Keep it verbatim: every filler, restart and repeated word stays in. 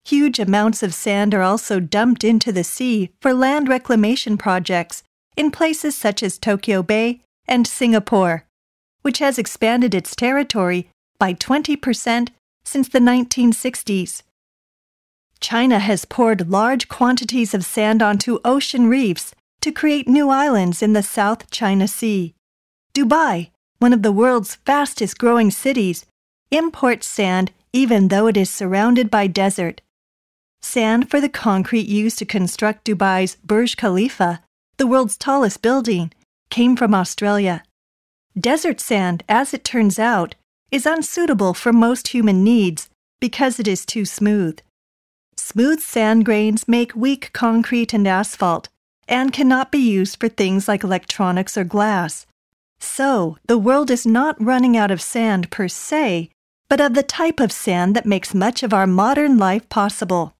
Huge amounts of sand are also dumped into the sea for land reclamation projects in places such as Tokyo Bay and Singapore, which has expanded its territory by twenty percent since the nineteen sixties. China has poured large quantities of sand onto ocean reefs to create new islands in the South China Sea. Dubai, one of the world's fastest-growing cities, imports sand even though it is surrounded by desert. Sand for the concrete used to construct Dubai's Burj Khalifa, the world's tallest building, came from Australia. Desert sand, as it turns out, is unsuitable for most human needs because it is too smooth. Smooth sand grains make weak concrete and asphalt and cannot be used for things like electronics or glass. So, the world is not running out of sand per se, but of the type of sand that makes much of our modern life possible.